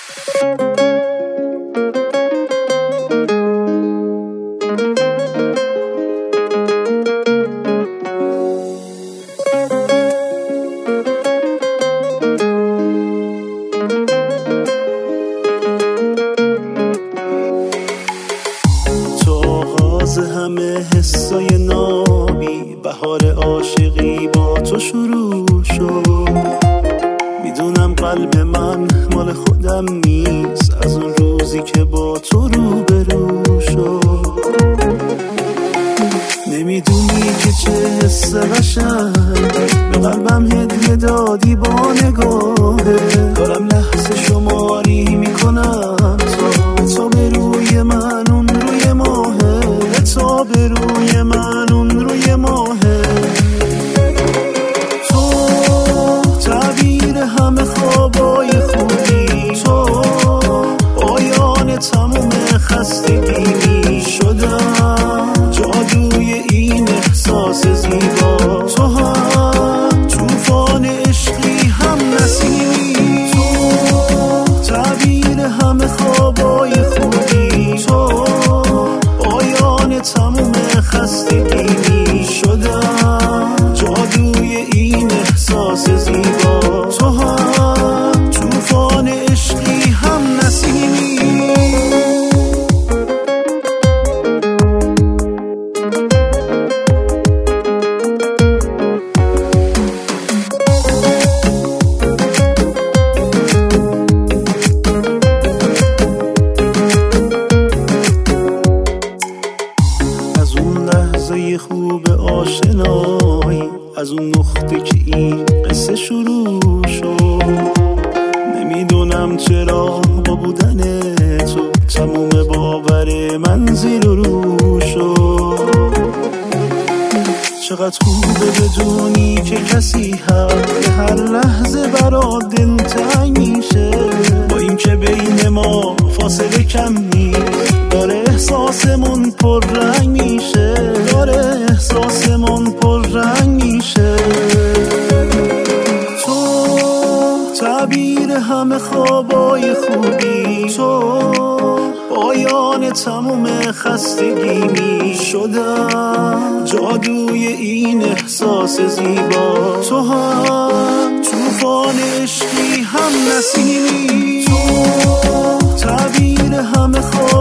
همه حسای نابی بهار عاشقی با تو شروع شد. میدونم قلب من مال خودم نیست از اون روزی که با تو روبرو شد. نمیدونی که چه حس قشنگ به قلبم هدیه دادی با نگاهه. دارم لحظه شماری میکنم تا به روی من اون روی ماهه، تا به روی من اون روی ماهه. تو تعبیر همه خوابای خوبی، تو پایان تموم خستگی شدم، جادوی این احساس زیبا. تو هم طوفان عشقی هم نسیمی، تو تعبیر همه خوابای خوبی، تو پایان تموم خستگی شدم، جادوی این احساس زیبا. تو هم طوفان عشقی هم نسیمی. از اون لحظه خوب آشنایی، از اون نقطه که این قصه شروع شد. نمیدونم چرا با بودن تو تموم باور من زیر و رو شد. چقدر خوبه بدونی که کسی هست که هر لحظه برات دلتنگ میشه. با این که بین ما فاصله کم نیست، داره احساسمون پر رنگ میشه، داره احساسمون پر رنگ میشه. تو تعبیر همه خوابای خوبی، تو پایان تموم خستگی می شدم، جادوی این احساس زیبا. تو هم طوفان عشقی هم نسیمی، تو تعبیر همه خوابای